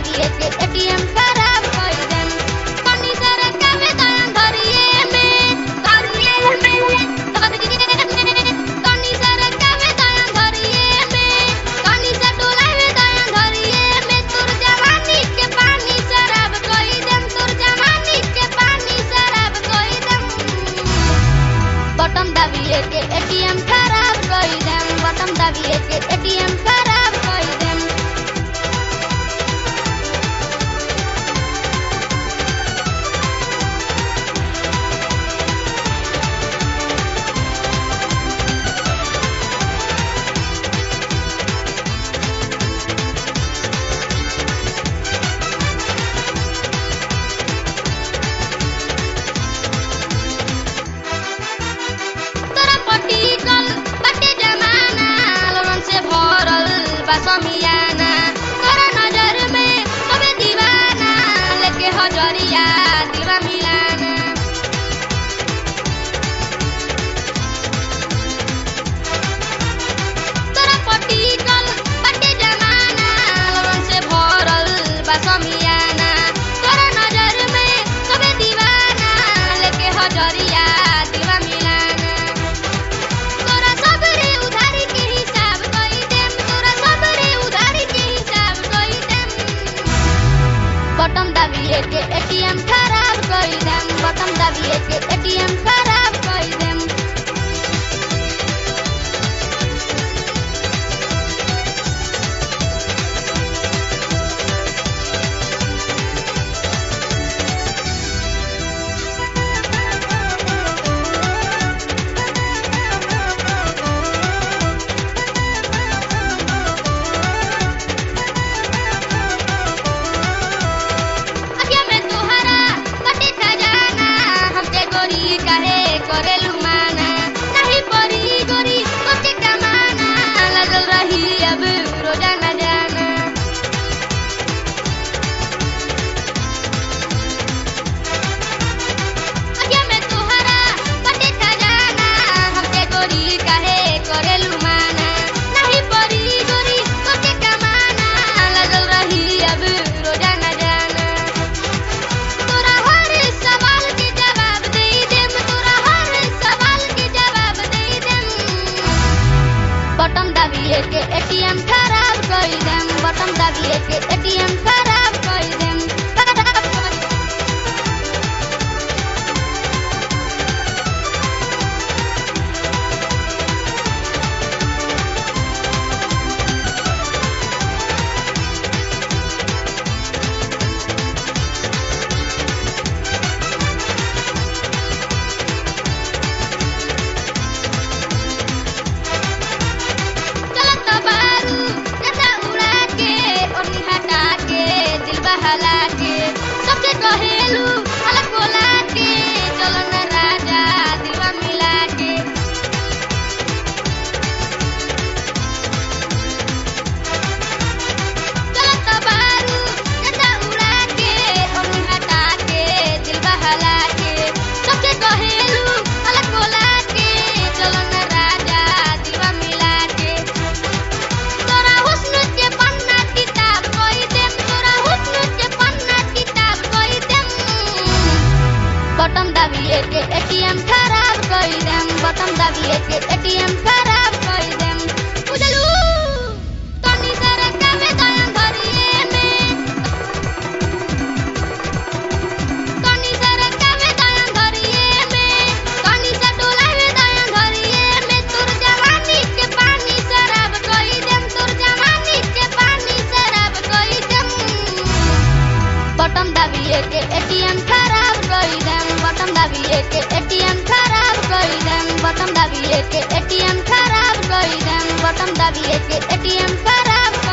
दाबिए के एटीएम खराब कई देम कनी सरकावे दया धरिए में कनी सरकावे दया धरिए में कनी से डोलावे दया धरिए में तोर जवानी के पानी शराब कई देम तोर जवानी के पानी शराब कई देम बटन दाबिए के एटीएम खराब कई देम बटन दाबिए के एटीएम खराब कई देम तोरा पटिकल बाटे जमाना लोगन से भरल बा समियाना तोरा नजर में सबे दीवाना लेके हजरिया दिलवा मिलाना तोरा पटिकल बाटे जमाना लोगन से भरल बा समियाना तोरा नजर में सबे दीवाना लेके हजरिया दिलवा मिलाना तोरा सबरे उधारी के हिसाब कई देम तोरा सबरे उधारी के हिसाब कई देम बटन दाबिए के एटीएम खराब कई देम बटन दाबिए के एटीएम खराब कई देम अखिया में तोहरा बटे खजाना हमके गोरी काहे करेलु माना नहीं परी गोरी ओके कमाना लगल रही अब रोजाना जाना अखिया में तोहरा बटे खजाना हमके गोरी काहे करेलु माना नहीं परी गोरी ओके कमाना लगल रही अब रोजाना जाना तोरा हर सवाल के जवाब दे देम तोरा हर सवाल के जवाब दे देम बटन दाबिए के एटीएम खराब कई देम बटन दाबिए के एटीएम खराब कई देम चलत बारू जैसा उड़ा के ओढ़नी हटा के दिल बहला के सबसे कहेलू अलग बोला के चलो न राजा दिलवा मिला के चलत बारू जैसा उड़ा के ओढ़नी हटा के दिल बहला के सबसे कहेलू अलग बोला के चलो न राजा दिलवा मिला के तोरा हुस्न के पन्ना किताब कई देम तोरा हुस्न के पन्ना किताब कई देम बटन दाबिए के एटीएम खराब कई देम बटन दाबिए के एटीएम खराब कई देम बुझलू कनी सरकावे दया धरिए में कनी सरकावे दया धरिए में कनी से डोलावे दया धरिए में तोर जवानी के पानी शराब कई देम तोर जवानी के पानी शराब कई देम बटन दाबिए के एटीएम खराब कई देम बटन दाबिए के एटीएम खराब कई देम बटन दाबिए के एटीएम खराब कई देम बटन दाबिए के एटीएम खराब